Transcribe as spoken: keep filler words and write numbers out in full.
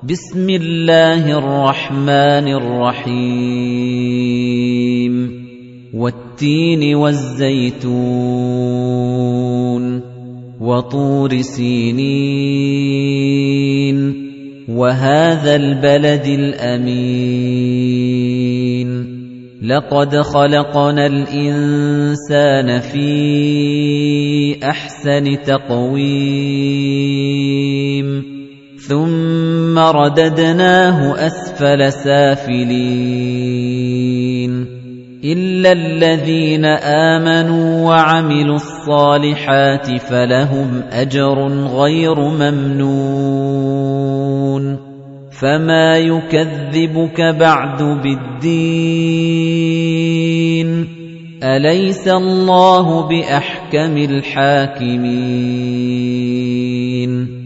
بسم الله الرحمن الرحيم والتين والزيتون وطور سينين وهذا البلد الأمين لقد خلقنا الإنسان في أحسن تقويم ثُمَّ رَدَدْنَاهُ أَسْفَلَ سَافِلِينَ إِلَّا الَّذِينَ آمَنُوا وَعَمِلُوا الصَّالِحَاتِ فَلَهُمْ أَجْرٌ غَيْرُ مَمْنُونٍ فَمَا يُكَذِّبُكَ بَعْدُ بِالدِّينِ أَلَيْسَ اللَّهُ بِأَحْكَمِ الْحَاكِمِينَ